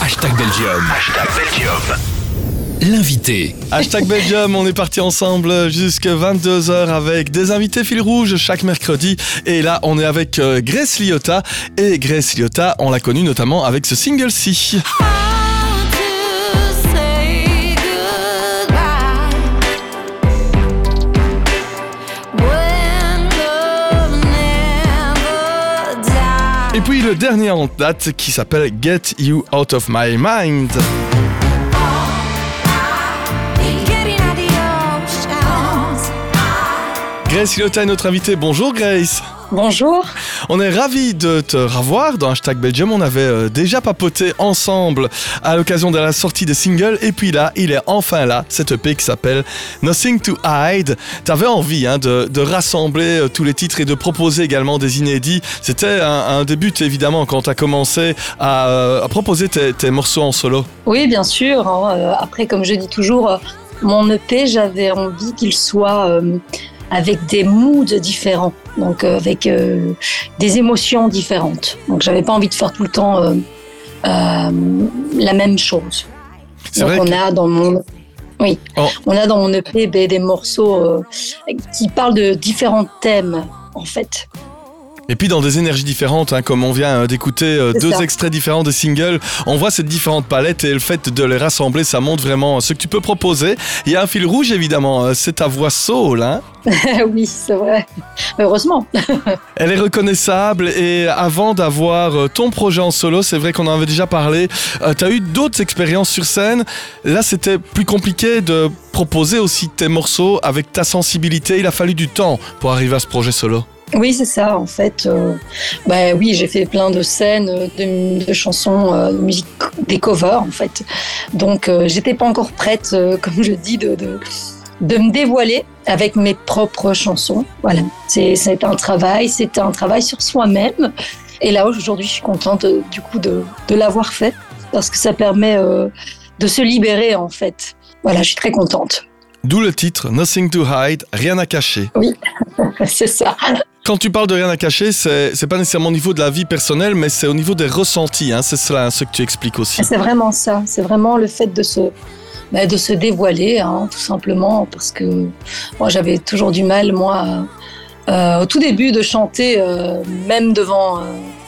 Hashtag Belgium. L'invité. Hashtag Belgium, on est parti ensemble jusqu'à 22h avec des invités fil rouge chaque mercredi. Et là, on est avec Grace Liotta. Et Grace Liotta, on l'a connue notamment avec ce single-ci. Et puis le dernier en date qui s'appelle Get You Out of My Mind. Grace Liotta est notre invitée. Bonjour Grace. Bonjour. On est ravis de te revoir dans Hashtag Belgium. On avait déjà papoté ensemble à l'occasion de la sortie des singles. Et puis là, il est enfin là, cette EP qui s'appelle Nothing to Hide. T'avais envie de rassembler tous les titres et de proposer également des inédits. C'était un début évidemment quand tu as commencé à proposer tes morceaux en solo. Oui, bien sûr. Après, comme je dis toujours, mon EP, j'avais envie qu'il soit avec des moods différents, donc avec des émotions différentes. Donc j'avais pas envie de faire tout le temps la même chose. C'est donc vrai on a dans mon EP des morceaux qui parlent de différents thèmes en fait. Et puis dans des énergies différentes, comme on vient d'écouter deux extraits différents de singles, on voit ces différentes palettes et le fait de les rassembler, ça montre vraiment ce que tu peux proposer. Il y a un fil rouge évidemment, c'est ta voix soul, hein. Oui, c'est vrai. Heureusement. Elle est reconnaissable et avant d'avoir ton projet en solo, c'est vrai qu'on en avait déjà parlé, tu as eu d'autres expériences sur scène. Là, c'était plus compliqué de proposer aussi tes morceaux avec tu a fallu du temps pour arriver à ce projet solo. Oui, c'est ça, en fait. Oui, j'ai fait plein de scènes, de chansons, de musique, des covers, en fait. Donc, j'étais pas encore prête, comme je dis, de me dévoiler avec mes propres chansons. Voilà, c'est un travail sur soi-même. Et là, aujourd'hui, je suis contente, du coup, de l'avoir fait, parce que ça permet de se libérer, en fait. Voilà, je suis très contente. D'où le titre Nothing to Hide, rien à cacher. Oui, c'est ça. Quand tu parles de rien à cacher, c'est pas nécessairement au niveau de la vie personnelle, mais c'est au niveau des ressentis. C'est cela ce que tu expliques aussi. C'est vraiment ça. C'est vraiment le fait de se dévoiler, tout simplement, parce que moi j'avais toujours du mal, au tout début, de chanter, même devant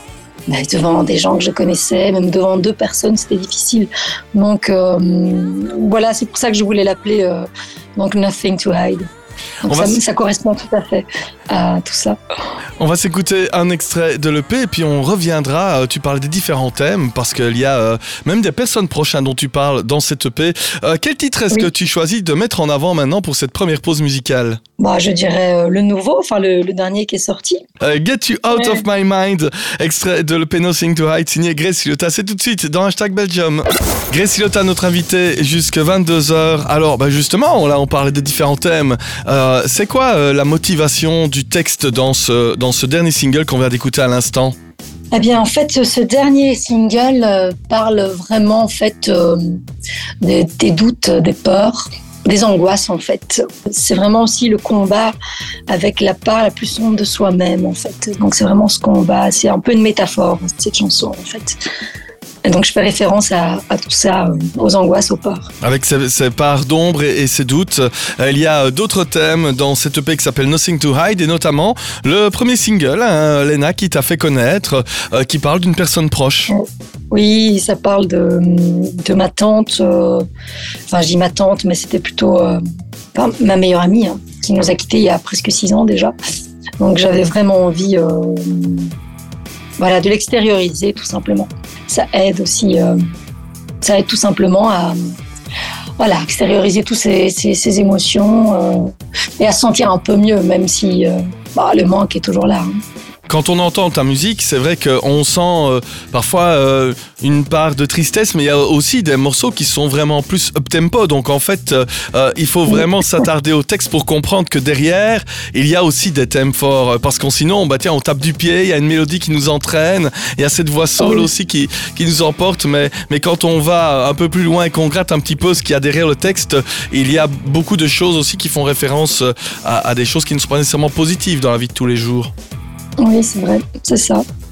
des gens que je connaissais, même devant 2 personnes, c'était difficile. Donc voilà, c'est pour ça que je voulais l'appeler donc Nothing to Hide. Donc ça correspond tout à fait à tout ça. On va s'écouter un extrait de l'EP et puis on reviendra. Tu parles des différents thèmes parce qu'il y a même des personnes proches dont tu parles dans cette EP. Quel titre est-ce que tu choisis de mettre en avant maintenant pour cette première pause musicale ? Je dirais le nouveau, le dernier qui est sorti. Get You Out of My Mind, extrait de l'EP Nothing to Hide, signé Grace Liotta. C'est tout de suite dans Hashtag Belgium. Grace Liotta, notre invitée, jusqu'à 22h. Alors, justement, là, on parlait des différents thèmes. C'est quoi la motivation du texte dans ce dernier single qu'on vient d'écouter à l'instant ? Eh bien, en fait, ce dernier single parle vraiment, en fait, des doutes, des peurs, des angoisses, en fait. C'est vraiment aussi le combat avec la part la plus sombre de soi-même, en fait. Donc, c'est vraiment ce combat. C'est un peu une métaphore, cette chanson, en fait. Et donc, je fais référence à tout ça, aux angoisses, aux peurs. Avec ces parts d'ombre et ces doutes, il y a d'autres thèmes dans cette EP qui s'appelle Nothing to Hide, et notamment le premier single, Lena, qui t'a fait connaître, qui parle d'une personne proche. Oui, ça parle de ma tante. Je dis ma tante, mais c'était plutôt ma meilleure amie, qui nous a quittés il y a presque 6 ans déjà. Donc, j'avais vraiment envie de l'extérioriser, tout simplement. Ça aide aussi, tout simplement à extérioriser toutes ces émotions et à se sentir un peu mieux, même si le manque est toujours là. Quand on entend ta musique, c'est vrai qu'on sent parfois une part de tristesse, mais il y a aussi des morceaux qui sont vraiment plus up-tempo. Donc en fait, il faut vraiment s'attarder au texte pour comprendre que derrière, il y a aussi des thèmes forts. Parce que sinon, on tape du pied, il y a une mélodie qui nous entraîne, il y a cette voix soul aussi qui nous emporte. Mais quand on va un peu plus loin et qu'on gratte un petit peu ce qu'il y a derrière le texte, il y a beaucoup de choses aussi qui font référence à des choses qui ne sont pas nécessairement positives dans la vie de tous les jours. Oui, c'est vrai, c'est ça.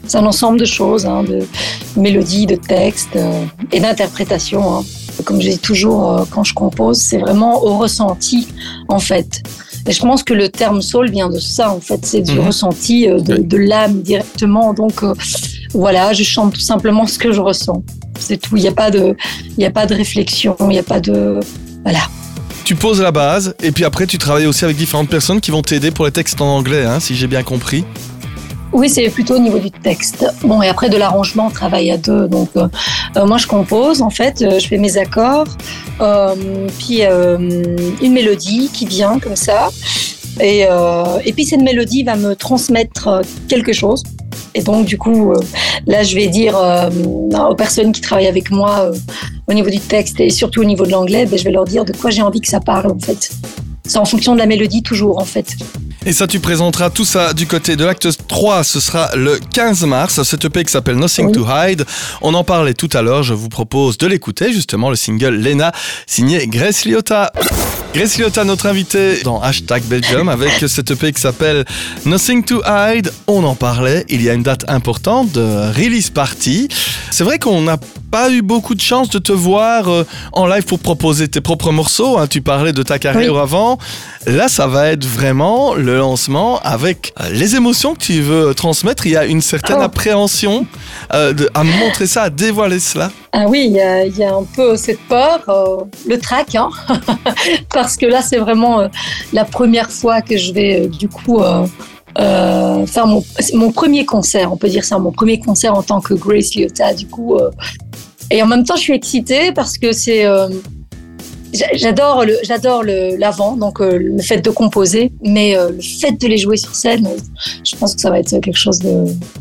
c'est un ensemble de choses, de mélodies, de textes et d'interprétations. Comme je dis toujours quand je compose, c'est vraiment au ressenti en fait. Et je pense que le terme soul vient de ça en fait, c'est du ressenti de l'âme directement. Donc voilà, je chante tout simplement ce que je ressens. C'est tout. Il n'y a pas de réflexion, il n'y a pas de voilà. Tu poses la base et puis après tu travailles aussi avec différentes personnes qui vont t'aider pour les textes en anglais, si j'ai bien compris. Oui, c'est plutôt au niveau du texte. Bon, et après de l'arrangement, on travaille à deux. Donc, moi, je compose, en fait, je fais mes accords, puis une mélodie qui vient comme ça. Et puis, cette mélodie va me transmettre quelque chose. Et donc, du coup, là, je vais dire aux personnes qui travaillent avec moi au niveau du texte et surtout au niveau de l'anglais, je vais leur dire de quoi j'ai envie que ça parle, en fait. C'est en fonction de la mélodie, toujours, en fait. Et ça, tu présenteras tout ça du côté de l'acte 3. Ce sera le 15 mars. Cette EP qui s'appelle Nothing to Hide. On en parlait tout à l'heure. Je vous propose de l'écouter, justement, le single Lena, signé Grace Liotta. Grace Liotta, notre invitée dans #Belgium, avec cette EP qui s'appelle Nothing to Hide. On en parlait. Il y a une date importante de release party. C'est vrai qu'on n'a pas eu beaucoup de chance de te voir en live pour proposer tes propres morceaux. Tu parlais de ta carrière avant. Là, ça va être vraiment le lancement avec les émotions que tu veux transmettre. Il y a une certaine appréhension à montrer ça, à dévoiler cela. Ah oui, il y a un peu cette peur, le trac, parce que là, c'est vraiment la première fois que je vais du coup faire mon premier concert, on peut dire ça, mon premier concert en tant que Grace Liotta, du coup. Et en même temps, je suis excitée parce que c'est... J'adore l'avant, donc le fait de composer, mais le fait de les jouer sur scène, je pense que ça va être quelque chose de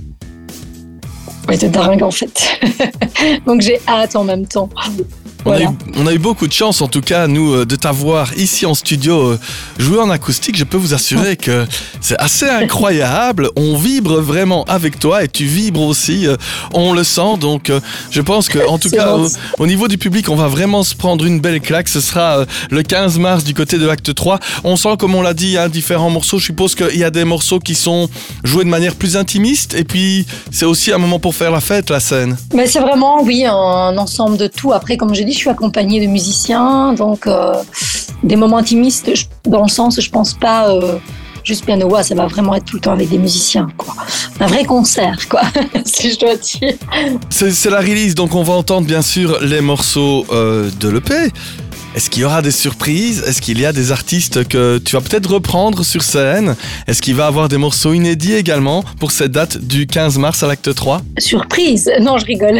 dingue en fait. Donc j'ai hâte en même temps. Voilà. On a eu beaucoup de chance, en tout cas, nous, de t'avoir ici en studio jouer en acoustique. Je peux vous assurer que c'est assez incroyable. On vibre vraiment avec toi et tu vibres aussi. On le sent. Donc, je pense que, en tout cas, au niveau du public, on va vraiment se prendre une belle claque. Ce sera le 15 mars du côté de l'acte 3. On sent, comme on l'a dit, différents morceaux. Je suppose qu'il y a des morceaux qui sont joués de manière plus intimiste. Et puis, c'est aussi un moment pour faire la fête, la scène. Mais c'est vraiment, oui, un ensemble de tout. Après, comme je dis, je suis accompagnée de musiciens, donc des moments intimistes, dans le sens, je pense pas juste piano, ça va vraiment être tout le temps avec des musiciens, quoi. Un vrai concert, quoi, si je dois dire. C'est la release, donc on va entendre bien sûr les morceaux de l'EP. Est-ce qu'il y aura des surprises? Est-ce qu'il y a des artistes que tu vas peut-être reprendre sur scène? Est-ce qu'il va y avoir des morceaux inédits également pour cette date du 15 mars à l'acte 3? Surprise? Non, je rigole.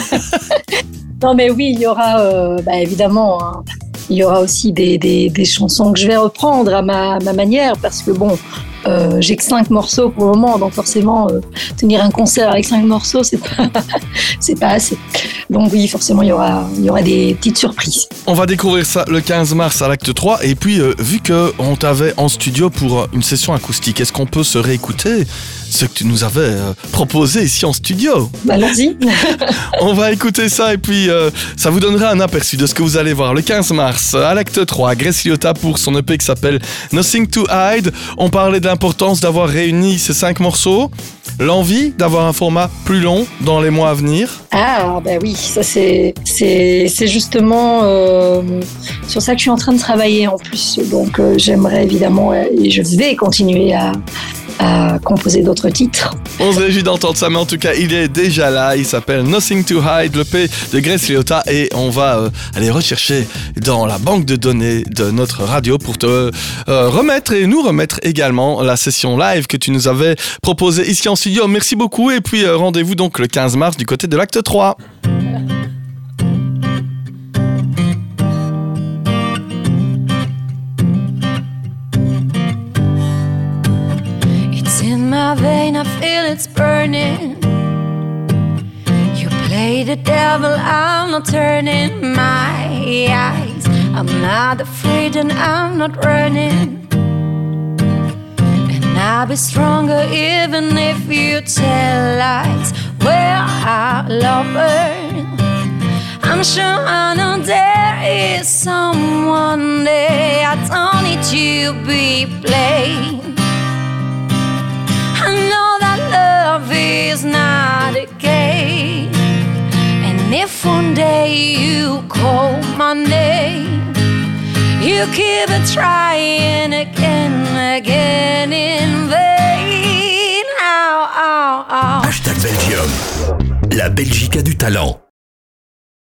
Non, mais oui, il y aura évidemment, il y aura aussi des chansons que je vais reprendre à ma manière, parce que bon, j'ai que 5 morceaux pour le moment, donc forcément, tenir un concert avec 5 morceaux, c'est pas assez. Donc oui, forcément, il y aura des petites surprises. On va découvrir ça le 15 mars à l'acte 3. Et puis, vu qu'on t'avait en studio pour une session acoustique, est-ce qu'on peut se réécouter ce que tu nous avais proposé ici en studio? Allons-y. On va écouter ça et puis ça vous donnera un aperçu de ce que vous allez voir le 15 mars à l'acte 3. Grace Liotta pour son EP qui s'appelle Nothing to Hide. On parlait de l'importance d'avoir réuni ces 5 morceaux. L'envie d'avoir un format plus long dans les mois à venir? Ah, oui, ça c'est justement sur ça que je suis en train de travailler en plus. Donc j'aimerais évidemment, et je vais continuer à composer d'autres titres. On se réjouit d'entendre ça, mais en tout cas, il est déjà là. Il s'appelle Nothing to Hide, l'EP de Grace Liotta, et on va aller rechercher dans la banque de données de notre radio pour te remettre et nous remettre également la session live que tu nous avais proposée ici en studio. Merci beaucoup, et puis rendez-vous donc le 15 mars du côté de l'acte 3. My vein, I feel it's burning. You play the devil, I'm not turning my eyes. I'm not afraid and I'm not running. And I'll be stronger even if you tell lies. Well, I love her. I'm sure I know there is someone there. I don't need to be played. I know that love is not if one day you call my name, you keep trying again in vain. Hashtag Belgium. La Belgique a du talent.